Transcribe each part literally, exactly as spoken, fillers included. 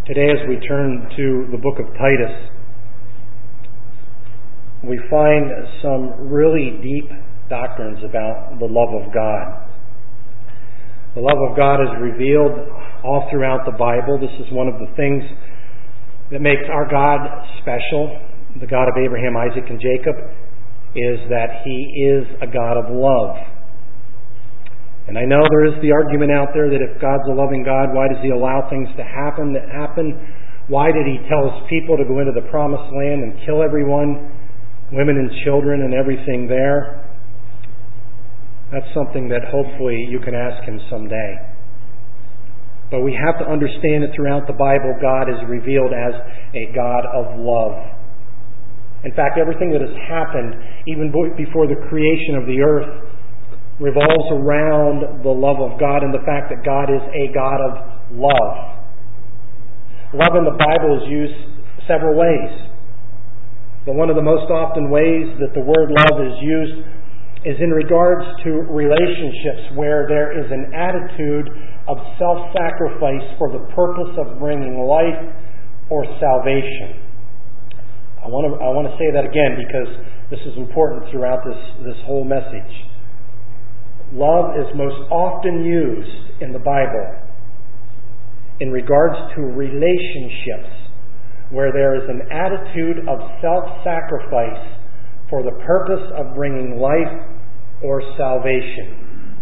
Today, as we turn to the book of Titus, we find some really deep doctrines about the love of God. The love of God is revealed all throughout the Bible. This is one of the things that makes our God special, the God of Abraham, Isaac, and Jacob, is that He is a God of love. And I know there is the argument out there that if God's a loving God, why does He allow things to happen that happen? Why did He tell His people to go into the promised land and kill everyone, women and children and everything there? That's something that hopefully you can ask Him someday. But we have to understand that throughout the Bible, God is revealed as a God of love. In fact, everything that has happened, even before the creation of the earth, revolves around the love of God and the fact that God is a God of love. Love in the Bible is used several ways. But one of the most often ways that the word love is used is in regards to relationships where there is an attitude of self-sacrifice for the purpose of bringing life or salvation. I want to I want to say that again because this is important throughout this, this whole message. Love is most often used in the Bible in regards to relationships where there is an attitude of self-sacrifice for the purpose of bringing life or salvation.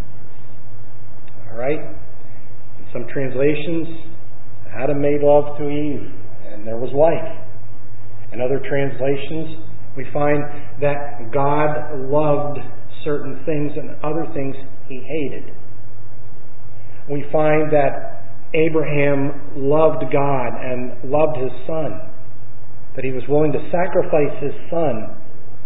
All right? In some translations, Adam made love to Eve, and there was life. In other translations, we find that God loved certain things and other things He hated. We find that Abraham loved God and loved his son, that he was willing to sacrifice his son,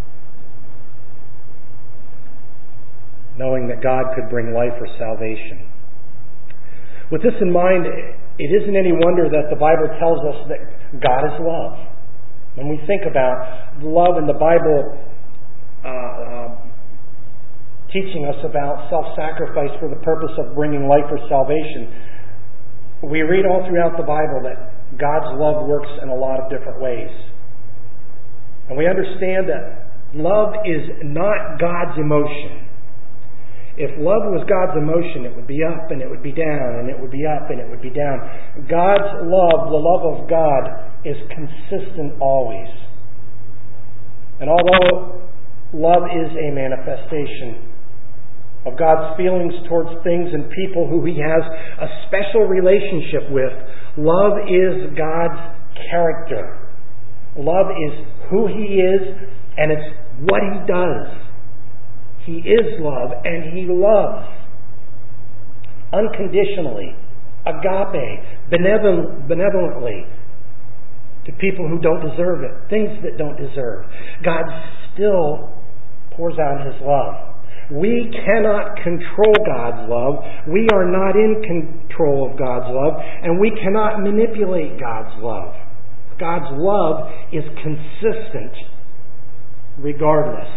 knowing that God could bring life or salvation. With this in mind, it isn't any wonder that the Bible tells us that God is love. When we think about love in the Bible, uh, uh, teaching us about self-sacrifice for the purpose of bringing life or salvation, we read all throughout the Bible that God's love works in a lot of different ways. And we understand that love is not God's emotion. If love was God's emotion, it would be up and it would be down and it would be up and it would be down. God's love, the love of God, is consistent always. And although love is a manifestation of God's feelings towards things and people who He has a special relationship with, love is God's character. Love is who He is, and it's what He does. He is love, and He loves unconditionally, agape, benevolent, benevolently, to people who don't deserve it, things that don't deserve. God still pours out His love. We cannot control God's love. We are not in control of God's love, and we cannot manipulate God's love. God's love is consistent regardless.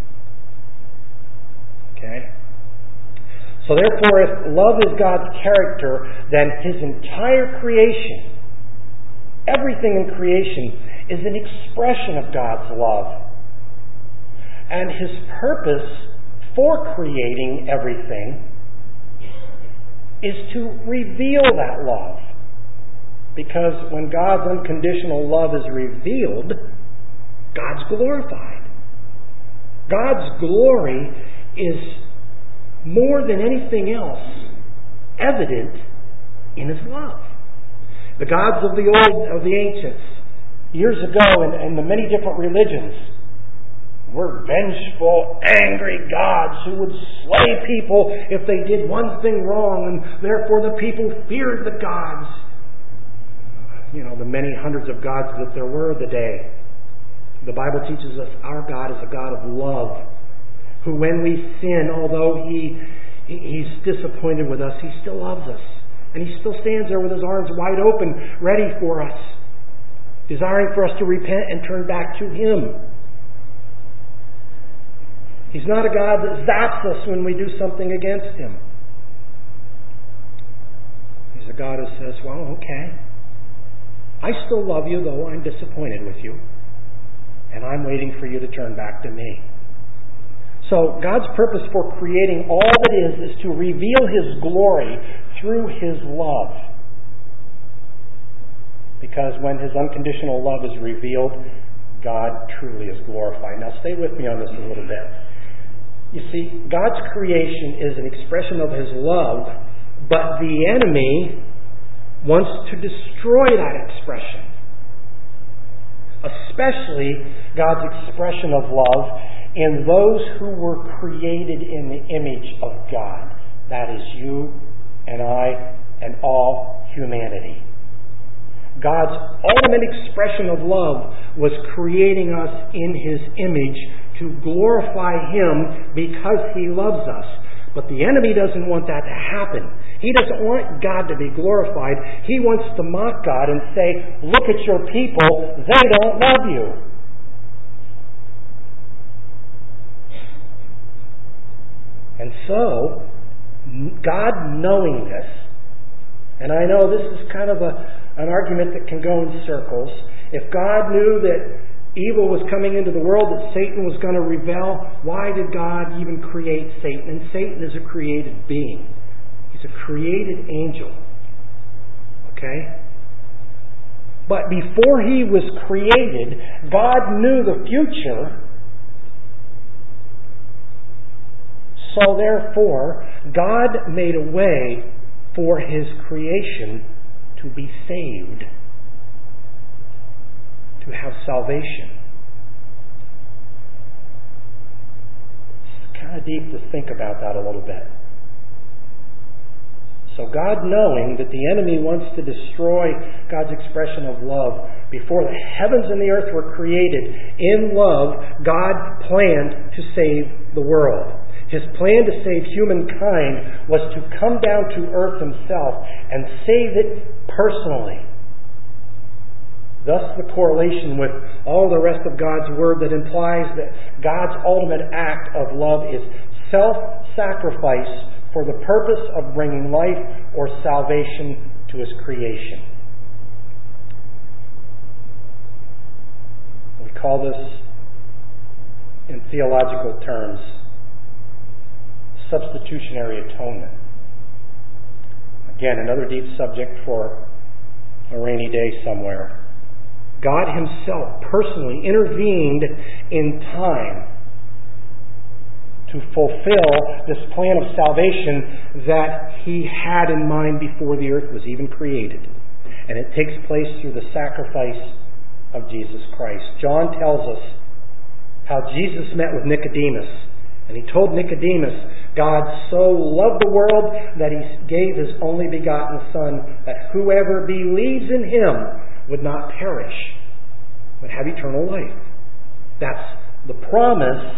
Okay? So therefore, if love is God's character, then His entire creation, everything in creation, is an expression of God's love. And His purpose for creating everything is to reveal that love. Because when God's unconditional love is revealed, God's glorified. God's glory is more than anything else evident in His love. The gods of the old, of the ancients, years ago in, in the many different religions, were vengeful, angry gods who would slay people if they did one thing wrong, and therefore the people feared the gods. You know, the many hundreds of gods that there were the day. The Bible teaches us our God is a God of love, who when we sin, although He He's disappointed with us, He still loves us. And He still stands there with His arms wide open, ready for us, desiring for us to repent and turn back to Him. He's not a God that zaps us when we do something against Him. He's a God who says, well, okay. I still love you, though I'm disappointed with you. And I'm waiting for you to turn back to me. So God's purpose for creating all that is, is to reveal His glory through His love. Because when His unconditional love is revealed, God truly is glorified. Now stay with me on this a little bit. You see, God's creation is an expression of His love, but the enemy wants to destroy that expression. Especially God's expression of love in those who were created in the image of God. That is you and I and all humanity. God's ultimate expression of love was creating us in His image to glorify Him because He loves us. But the enemy doesn't want that to happen. He doesn't want God to be glorified. He wants to mock God and say, look at your people, they don't love you. And so, God knowing this, and I know this is kind of a, an argument that can go in circles. If God knew that evil was coming into the world, that Satan was going to rebel, why did God even create Satan? And Satan is a created being. He's a created angel. Okay? But before he was created, God knew the future. So therefore, God made a way for His creation to be saved, to have salvation. It's kind of deep to think about that a little bit. So God, knowing that the enemy wants to destroy God's expression of love, before the heavens and the earth were created, in love, God planned to save the world. His plan to save humankind was to come down to earth Himself and save it personally. Thus the correlation with all the rest of God's Word that implies that God's ultimate act of love is self-sacrifice for the purpose of bringing life or salvation to His creation. We call this, in theological terms, substitutionary atonement. Again, another deep subject for a rainy day somewhere. God Himself personally intervened in time to fulfill this plan of salvation that He had in mind before the earth was even created. And it takes place through the sacrifice of Jesus Christ. John tells us how Jesus met with Nicodemus. And he told Nicodemus, God so loved the world that He gave His only begotten Son, that whoever believes in Him would not perish, but have eternal life. That's the promise.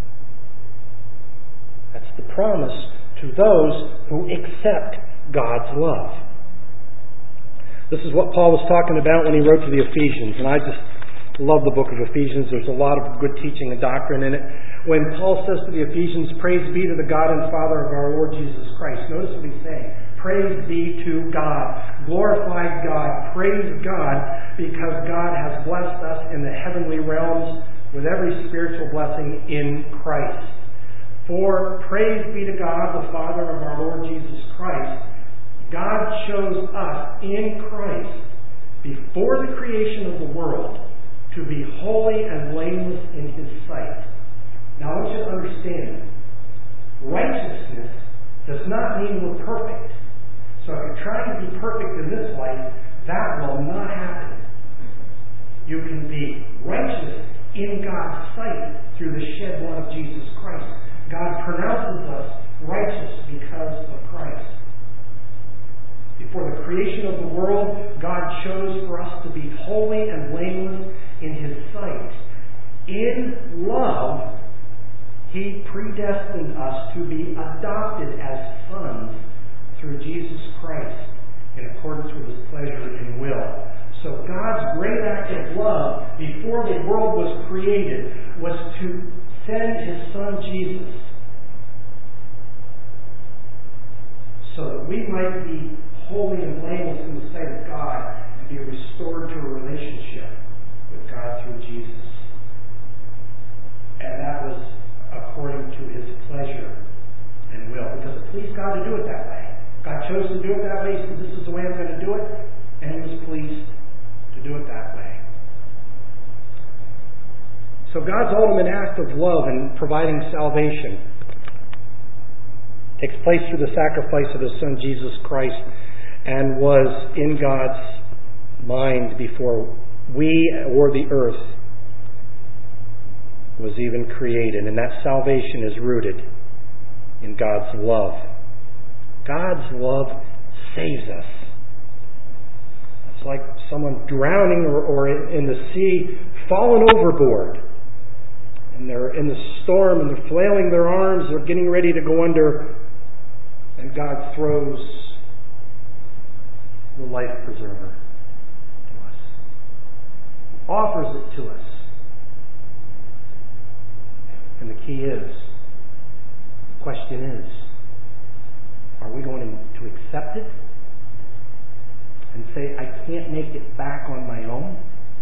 That's the promise to those who accept God's love. This is what Paul was talking about when he wrote to the Ephesians, and I just love the book of Ephesians. There's a lot of good teaching and doctrine in it. When Paul says to the Ephesians, praise be to the God and Father of our Lord Jesus Christ. Notice what he's saying. Praise be to God. Glorify God. Praise God, because God has blessed us in the heavenly realms with every spiritual blessing in Christ. For praise be to God, the Father of our Lord Jesus Christ. God chose us in Christ before the creation of the world to be holy and blameless in His sight. Now I want you to understand, righteousness does not mean we're perfect. So if you're trying to be perfect in this life, that will not happen. You can be righteous in God's sight through the shed blood of Jesus Christ. God pronounces us righteous because of Christ. Before the creation of the world, God chose for us to be holy and blameless in His sight. In love, He predestined us to be adopted as sons through Jesus Christ in accordance with His pleasure and will. So God's great act of love before the world was created was to send His Son Jesus so that we might be holy and blameless in the sight of God and be restored to chose to do it that way. He said, this is the way I'm going to do it. And He was pleased to do it that way. So God's ultimate act of love in providing salvation takes place through the sacrifice of His Son, Jesus Christ, and was in God's mind before we or the earth was even created. And that salvation is rooted in God's love. God's love saves us. It's like someone drowning or, or in the sea, fallen overboard. And they're in the storm and they're flailing their arms, they're getting ready to go under, and God throws the life preserver to us. Offers it to us. And the key is, the question is, are we going to accept it and say, I can't make it back on my own?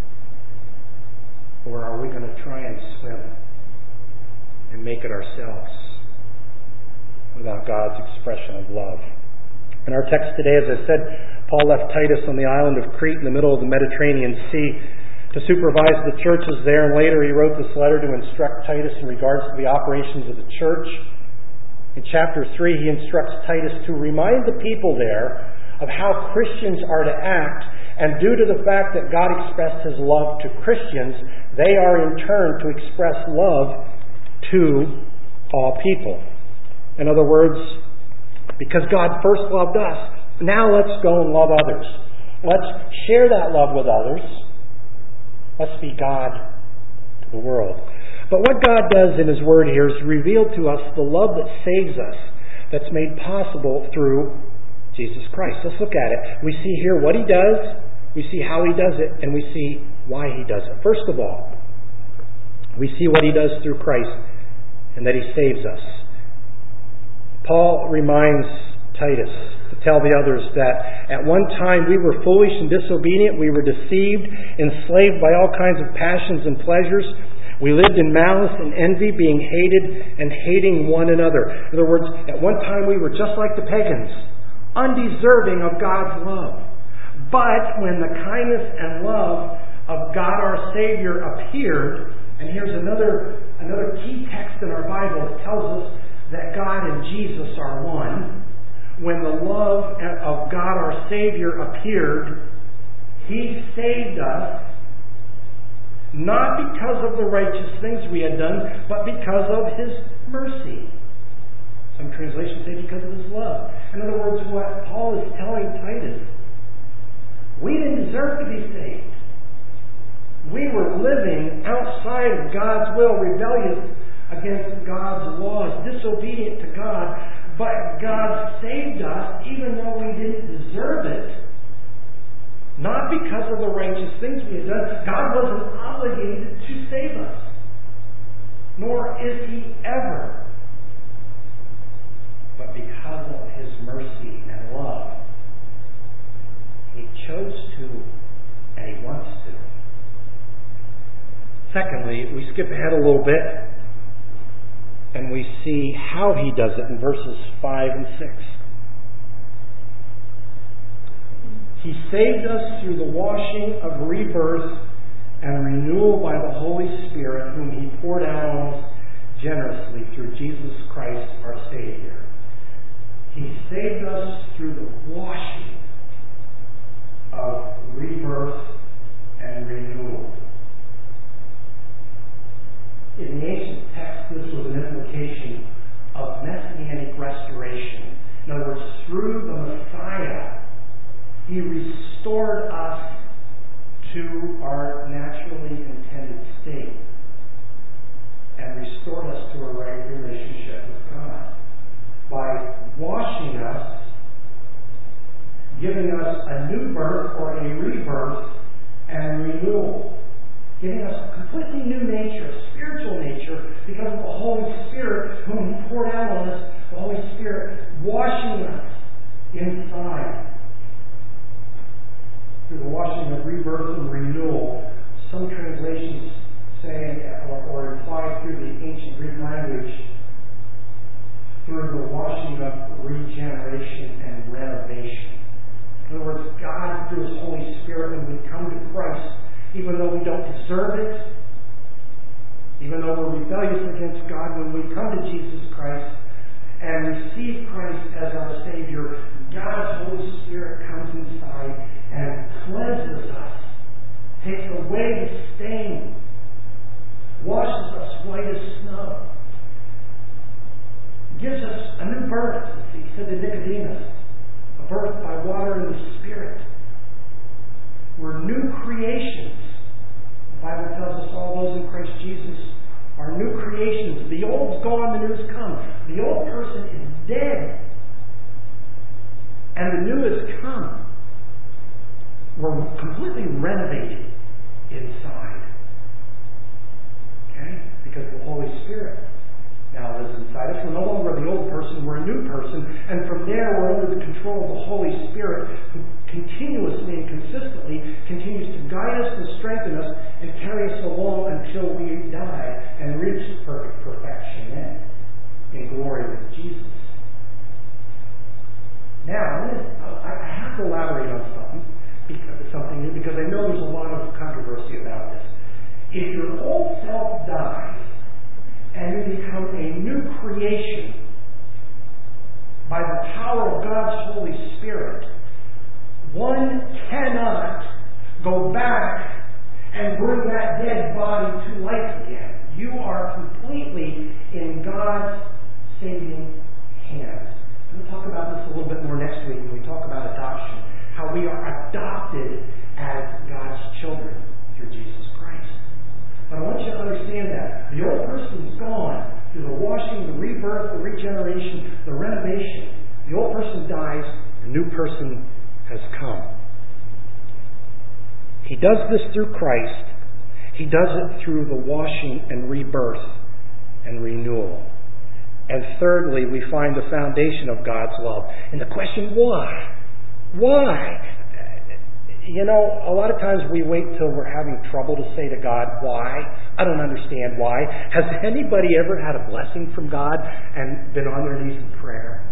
Or are we going to try and swim and make it ourselves without God's expression of love? In our text today, as I said, Paul left Titus on the island of Crete in the middle of the Mediterranean Sea to supervise the churches there, and later he wrote this letter to instruct Titus in regards to the operations of the church. In chapter three, he instructs Titus to remind the people there of how Christians are to act, and due to the fact that God expressed His love to Christians, they are in turn to express love to all people. In other words, because God first loved us, now let's go and love others. Let's share that love with others. Let's be God to the world. But what God does in His Word here is reveal to us the love that saves us, that's made possible through Jesus Christ. Let's look at it. We see here what He does, we see how He does it, and we see why He does it. First of all, we see what He does through Christ and that He saves us. Paul reminds Titus to tell the others that at one time we were foolish and disobedient, we were deceived, enslaved by all kinds of passions and pleasures. We lived in malice and envy, being hated and hating one another. In other words, at one time we were just like the pagans, undeserving of God's love. But when the kindness and love of God our Savior appeared, and here's another, another key text in our Bible that tells us that God and Jesus are one. When the love of God our Savior appeared, He saved us, not because of the righteous things we had done, but because of His mercy. Some translations say because of His love. In other words, what Paul is telling Titus, we didn't deserve to be saved. We were living outside of God's will, rebellious against God's laws, disobedient to God, but God saved us even though we didn't deserve it. Not because of the righteous things we had done. God wasn't obligated to save us. Nor is He ever. But because of His mercy and love, He chose to, and He wants to. Secondly, we skip ahead a little bit, and we see how He does it in verses five and six. He saved us through the washing of rebirth and renewal by the Holy Spirit, whom He poured out on us generously through Jesus Christ our Savior. He saved us through the washing of rebirth and renewal. In the ancient text, this was an implication of messianic restoration. In other words, through the Messiah, He restored us to our naturally intended state and restored us to a right relationship with God by washing us, giving us a new birth or a rebirth and renewal, giving us a completely new nature, a spiritual nature, because of the Holy Spirit whom He poured out on us, the Holy Spirit washing us inside. Through the washing of rebirth and renewal, some translations say or, or imply through the ancient Greek language, through the washing of regeneration and renovation. deserve it, even though we're rebellious against God, when we come to Jesus Christ and receive Christ as our Savior, God's Holy Spirit comes inside and cleanses us, takes away the stain, washes us white as snow, gives us a new birth, as he said to Nicodemus, a birth by water and the Spirit. We're new creations. The Bible tells us all those in Christ Jesus are new creations. The old's gone, the new's come. The old person is dead, and the new has come. We're completely renovated inside. Okay? Because the Holy Spirit now lives inside us. We're no longer the old person, we're a new person. And from there, we're under the control of the Holy Spirit, who continuously and consistently continues to guide us and strengthen us and carry us along until we die and reach perfect perfection in, in glory with Jesus. Now, I have to elaborate on something, because, something new, because I know there's a lot of controversy about this. If your old self dies, and you become a new creation by the power of God's Holy Spirit, one cannot go back and bring that dead body to life again. You are completely in God's saving hands. We'll talk about this a little bit more next week when we talk about adoption, how we are adopted as God's children through Jesus Christ. But I want you to understand that the old person is gone through the washing, the rebirth, the regeneration, the renovation. The old person dies, the new person has come. He does this through Christ. He does it through the washing and rebirth and renewal. And thirdly, we find the foundation of God's love. And the question, why? Why? You know, a lot of times we wait till we're having trouble to say to God, why? I don't understand why. Has anybody ever had a blessing from God and been on their knees in prayer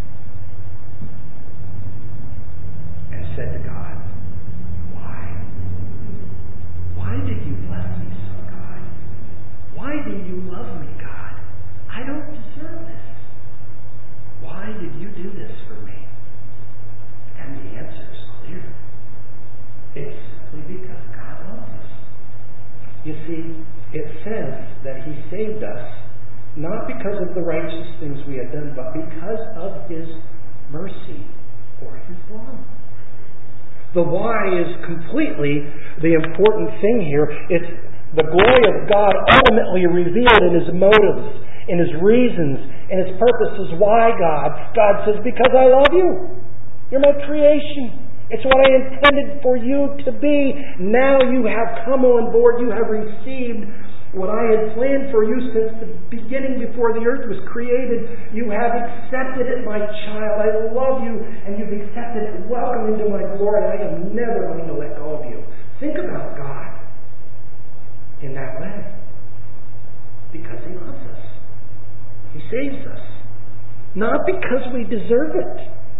and said to God, why? Why did you bless me so, God? Why do you love me, God? I don't deserve this. Why did you do this for me? And the answer is clear. It's simply because God loves us. You see, it says that He saved us not because of the righteous things we had done, but because of His mercy or His love. The why is completely the important thing here. It's the glory of God ultimately revealed in His motives, in His reasons, in His purposes. Why, God? God says, because I love you. You're my creation. It's what I intended for you to be. Now you have come on board. You have received what I had planned for you since the beginning, before the earth was created. You have accepted it, my child. I love you, and you've accepted it. Welcome into my glory. I am never going to let go of you. Think about God in that way. Because He loves us. He saves us. Not because we deserve it,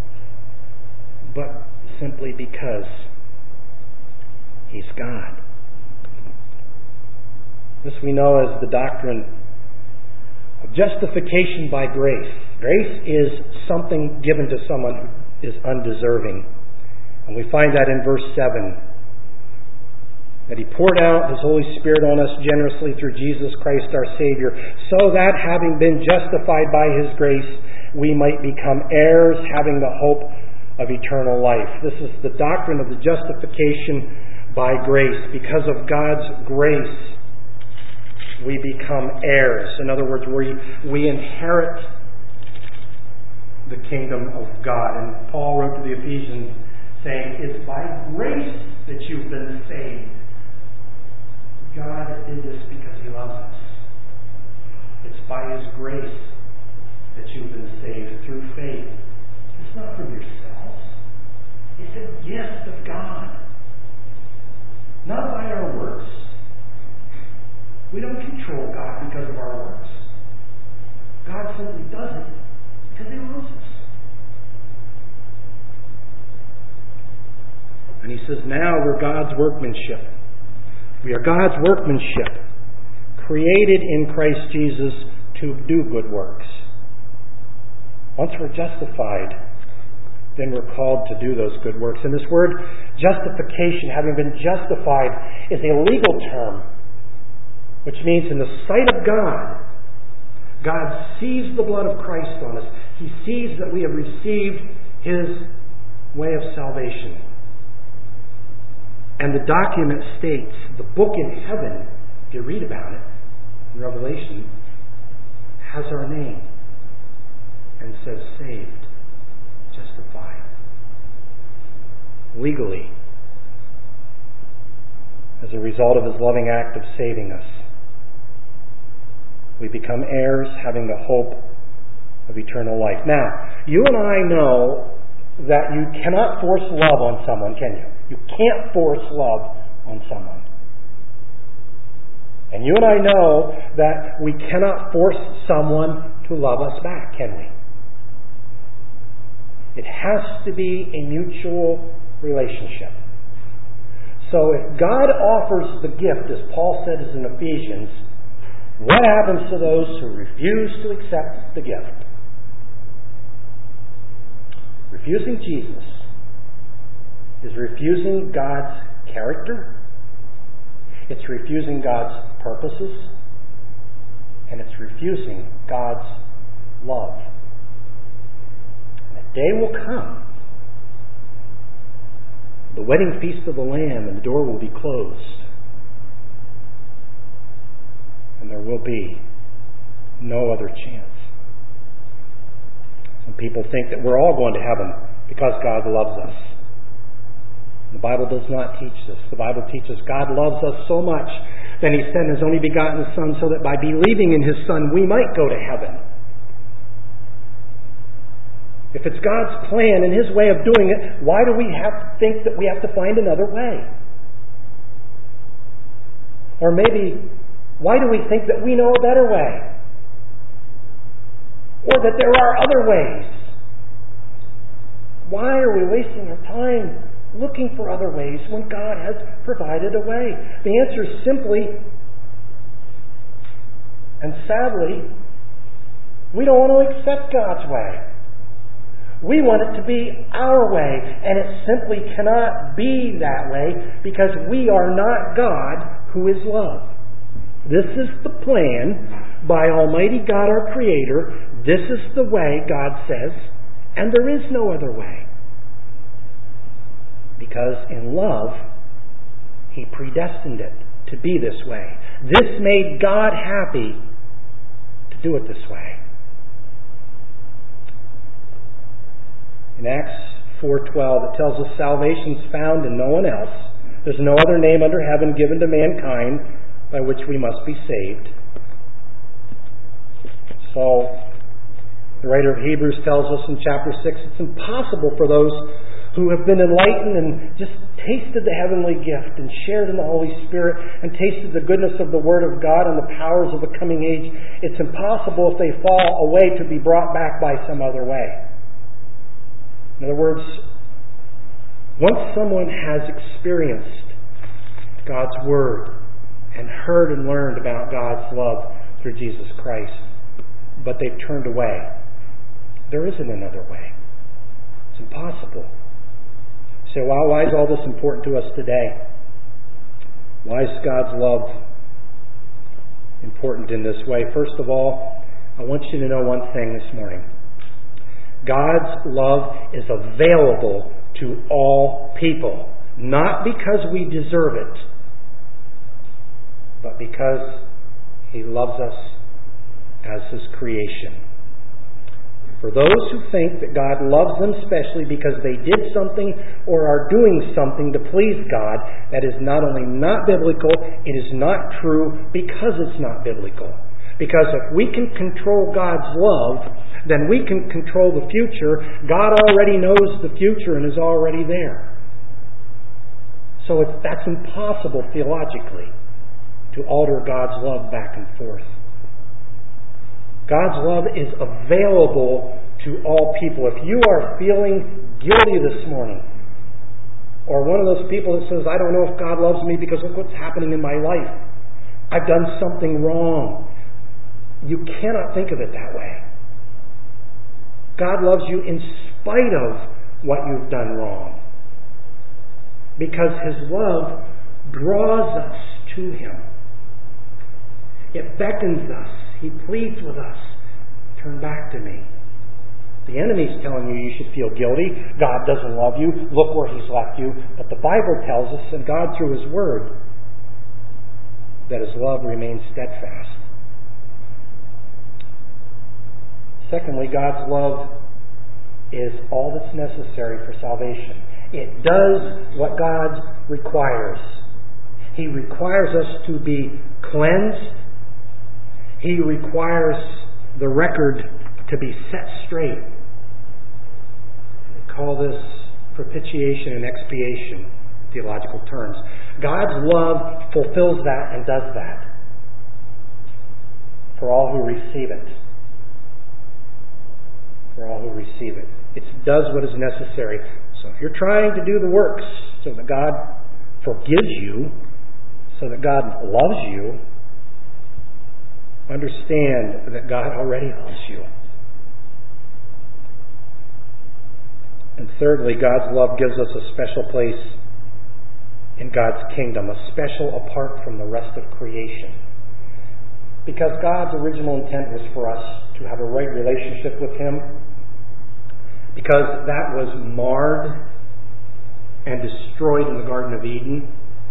but simply because He's God. This we know as the doctrine of justification by grace. Grace is something given to someone who is undeserving. And we find that in verse seven. That He poured out His Holy Spirit on us generously through Jesus Christ our Savior, so that having been justified by His grace, we might become heirs, having the hope of eternal life. This is the doctrine of the justification by grace. Because of God's grace, we become heirs. In other words, we, we inherit the kingdom of God. And Paul wrote to the Ephesians saying, it's by grace that you've been saved. God did this because He loves us. It's by His grace that you've been saved through faith. It's not from yourselves. It's a gift of God. Not by our works. We don't control God because of our works. God simply does it because He loves us. And He says, now we're God's workmanship, We are God's workmanship, created in Christ Jesus to do good works. Once we're justified, then we're called to do those good works. And this word justification, having been justified, is a legal term, which means in the sight of God, God sees the blood of Christ on us. He sees that we have received His way of salvation. And the document states, the book in heaven, if you read about it in Revelation, has our name and says saved, justified, legally, as a result of His loving act of saving us. We become heirs, having the hope of eternal life. Now, you and I know that you cannot force love on someone, can you? You can't force love on someone. And you and I know that we cannot force someone to love us back, can we? It has to be a mutual relationship. So if God offers the gift, as Paul says in Ephesians, what happens to those who refuse to accept the gift? Refusing Jesus is refusing God's character, it's refusing God's purposes, and it's refusing God's love. And a day will come, the wedding feast of the Lamb, and the door will be closed. And there will be no other chance. Some people think that we're all going to heaven because God loves us. The Bible does not teach this. The Bible teaches God loves us so much that He sent His only begotten Son so that by believing in His Son we might go to heaven. If it's God's plan and His way of doing it, why do we have to think that we have to find another way? Or maybe, why do we think that we know a better way? Or that there are other ways? Why are we wasting our time looking for other ways when God has provided a way? The answer is simply, and sadly, we don't want to accept God's way. We want it to be our way, and it simply cannot be that way because we are not God who is love. This is the plan by Almighty God our Creator. This is the way God says, and there is no other way. Because in love, He predestined it to be this way. This made God happy to do it this way. In Acts four twelve, it tells us salvation is found in no one else. There's no other name under heaven given to mankind by which we must be saved. So, the writer of Hebrews tells us in chapter six, it's impossible for those who have been enlightened and just tasted the heavenly gift and shared in the Holy Spirit and tasted the goodness of the Word of God and the powers of the coming age, it's impossible if they fall away to be brought back by some other way. In other words, once someone has experienced God's Word and heard and learned about God's love through Jesus Christ, but they've turned away, there isn't another way. It's impossible. So why, why is all this important to us today? Why is God's love important in this way? First of all, I want you to know one thing this morning. God's love is available to all people, not because we deserve it, but because He loves us as His creation. For those who think that God loves them specially because they did something or are doing something to please God, that is not only not biblical, it is not true because it's not biblical. Because if we can control God's love, then we can control the future. God already knows the future and is already there. So it's, that's impossible theologically to alter God's love back and forth. God's love is available to all people. If you are feeling guilty this morning, Or one of those people that says, I don't know if God loves me because look what's happening in my life. I've done something wrong. You cannot think of it that way. God loves you in spite of what you've done wrong. Because His love draws us to Him. It beckons us. He pleads with us. Turn back to me. The enemy's telling you you should feel guilty. God doesn't love you. Look where He's left you. But the Bible tells us, and God through His Word, that His love remains steadfast. Secondly, God's love is all that's necessary for salvation. It does what God requires. He requires us to be cleansed. He requires the record to be set straight. We call this propitiation and expiation, theological terms. God's love fulfills that and does that for all who receive it. For all who receive it. It does what is necessary. So if you're trying to do the works so that God forgives you, so that God loves you, understand that God already loves you. And thirdly, God's love gives us a special place in God's kingdom, a special apart from the rest of creation. Because God's original intent was for us to have a right relationship with Him, because that was marred and destroyed in the Garden of Eden,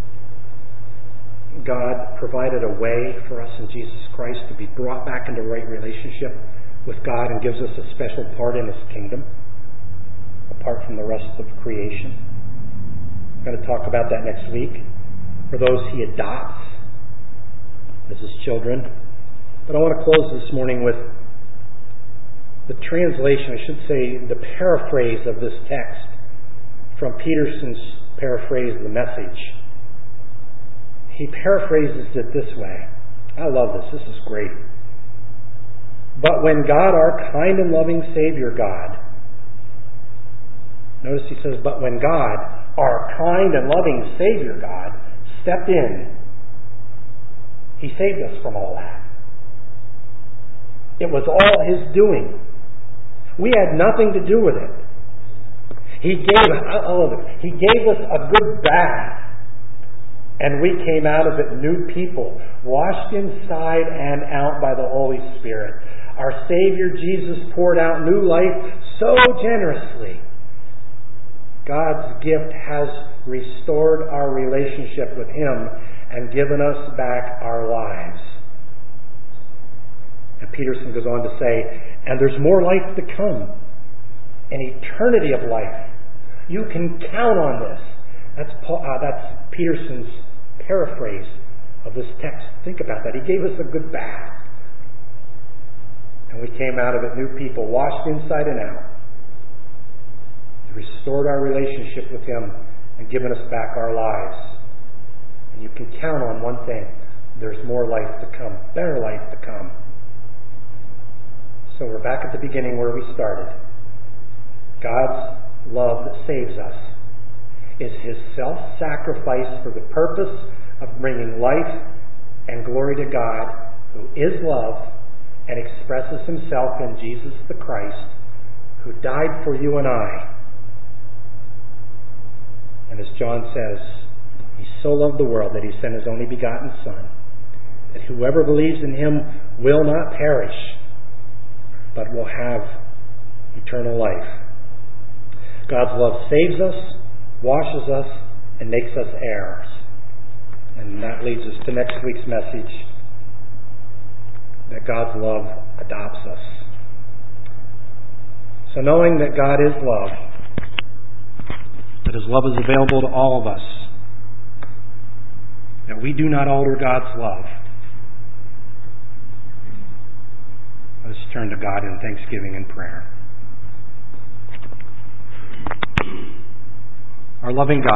God provided a way for us in Jesus Christ to be brought back into right relationship with God and gives us a special part in His kingdom, apart from the rest of creation. I'm going to talk about that next week. For those He adopts as His children. But I want to close this morning with the translation, I should say, the paraphrase of this text from Peterson's paraphrase of the Message. He paraphrases it this way. I love this. This is great. But when God, our kind and loving Savior God, notice he says, but when God, our kind and loving Savior God, stepped in, He saved us from all that. It was all His doing. We had nothing to do with it. He gave, I love it, He gave us a good bath. And we came out of it new people, washed inside and out by the Holy Spirit. Our Savior Jesus poured out new life so generously. God's gift has restored our relationship with Him and given us back our lives. And Peterson goes on to say, and there's more life to come, an eternity of life. You can count on this. That's Paul, uh, that's Peterson's paraphrase of this text. Think about that. He gave us a good bath. And we came out of it new people, washed inside and out. He restored our relationship with Him and given us back our lives. And you can count on one thing. There's more life to come. Better life to come. So we're back at the beginning where we started. God's love that saves us is His self-sacrifice for the purpose of bringing life and glory to God, who is love and expresses Himself in Jesus the Christ, who died for you and I. And as John says, He so loved the world that He sent His only begotten Son, that whoever believes in Him will not perish, but will have eternal life. God's love saves us, washes us, and makes us heirs. And that leads us to next week's message, that God's love adopts us. So knowing that God is love, that His love is available to all of us, that we do not alter God's love, let's turn to God in thanksgiving and prayer. Our loving God,